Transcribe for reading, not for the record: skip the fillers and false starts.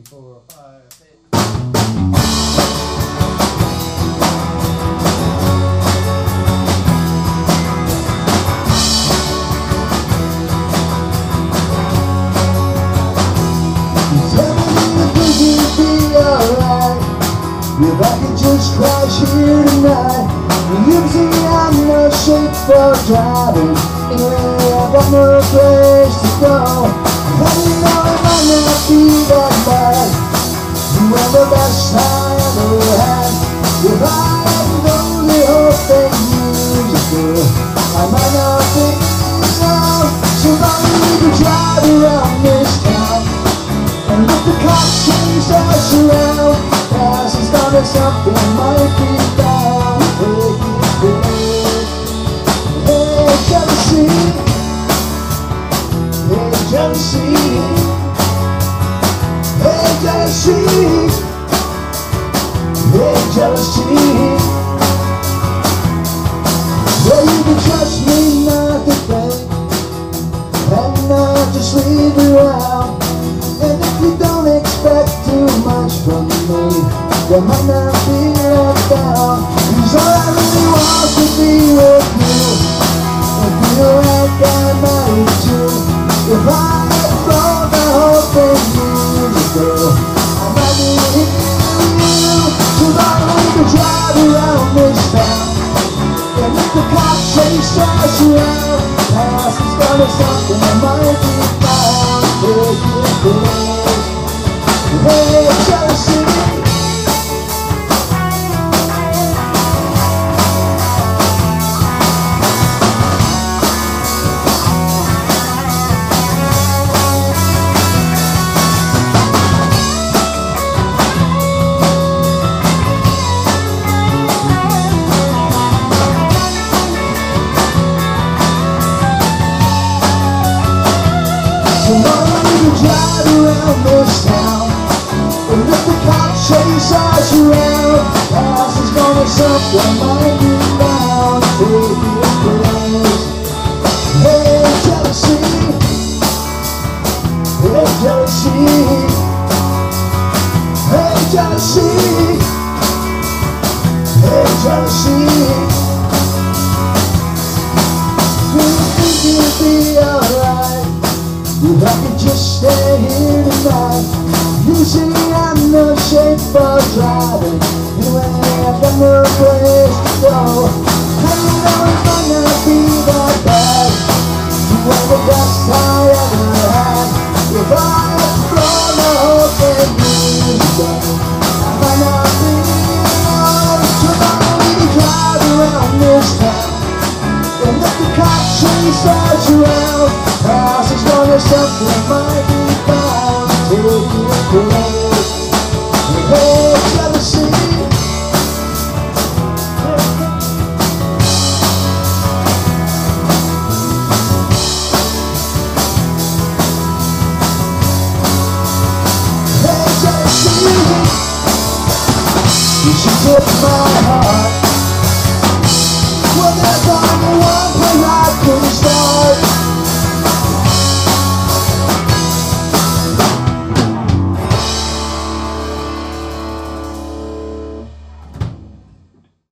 4, 5, 6. If I could just crash here tonight, you see I'm no shape for driving. Anyway, I've got no place to go. And you know it might not be that bad. You were the best I ever had. If I hadn't only hoped that years ago, I might not be so long we could drive around this town. And if the cops chase us around, it's gonna something might be down. Hey, jealousy. Hey, jealousy. Hey, jealousy. Hey, jealousy. Well, you can trust me not to think, and not just leave around. And if you don't expect too much from me, you might not be left out. Cause all I really want to be with you, and feel like I might too. If I had thrown the whole thing years ago, I might be with you. So long we can drive around this town, and if the cops chase us around, past is gonna something that might be found. Hey, jealousy. So long we can drive around this town, and if the cops chase us around, past is gonna something might be found. Hey, jealousy. Hey, jealousy. Hey, jealousy. Hey, jealousy. Do you think you'll be alright if I could just stay here tonight? You see I'm no shape for driving. Anyway, I've got no place to go. And you know it might not be that bad. You were the best I ever had. If I had thrown the whole thing years ago, I might not be so long we can drive around this town, and if the cops chase us around, past as long as something might be found. Hey, jealousy. Hey, jealousy. You should tip my heart. Well, there's only one place I can start.